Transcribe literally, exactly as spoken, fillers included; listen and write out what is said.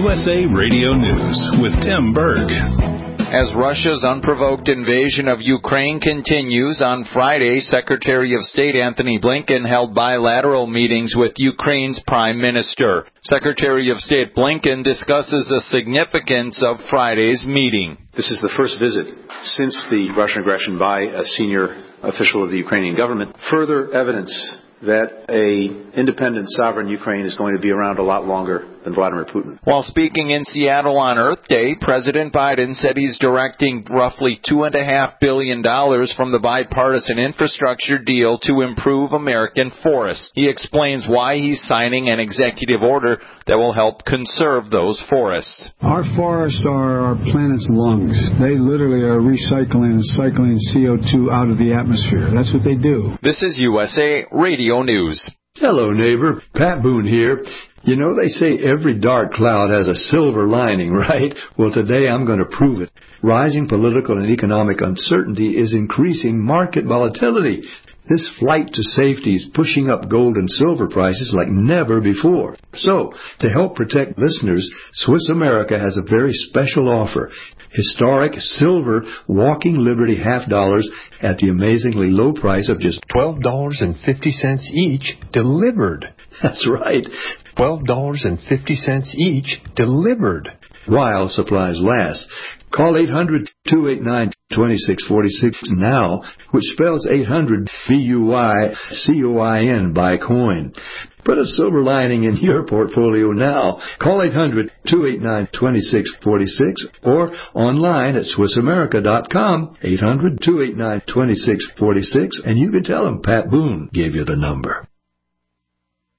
U S A Radio News with Tim Berg. As Russia's unprovoked invasion of Ukraine continues, on Friday, Secretary of State Antony Blinken held bilateral meetings with Ukraine's Prime Minister. Secretary of State Blinken discusses the significance of Friday's meeting. This is the first visit since the Russian aggression by a senior official of the Ukrainian government. Further evidence that a independent, sovereign Ukraine is going to be around a lot longer than Vladimir Putin. While speaking in Seattle on Earth Day, President Biden said he's directing roughly two point five billion dollars from the bipartisan infrastructure deal to improve American forests. He explains why he's signing an executive order that will help conserve those forests. Our forests are our planet's lungs. They literally are recycling and cycling C O two out of the atmosphere. That's what they do. This is U S A Radio News. Hello, neighbor. Pat Boone here. You know, they say every dark cloud has a silver lining, right? Well, today I'm going to prove it. Rising political and economic uncertainty is increasing market volatility. This flight to safety is pushing up gold and silver prices like never before. So, to help protect listeners, Swiss America has a very special offer. Historic silver Walking Liberty half dollars at the amazingly low price of just twelve dollars and fifty cents each, delivered. That's right. twelve dollars and fifty cents each, delivered. While supplies last. Call eight hundred, two eight nine, two six four six now, which spells eight hundred B U Y C O I N, buy coin. Put a silver lining in your portfolio now. Call eight hundred, two eight nine, two six four six or online at Swiss America dot com, eight hundred, two eight nine, two six four six, and you can tell them Pat Boone gave you the number.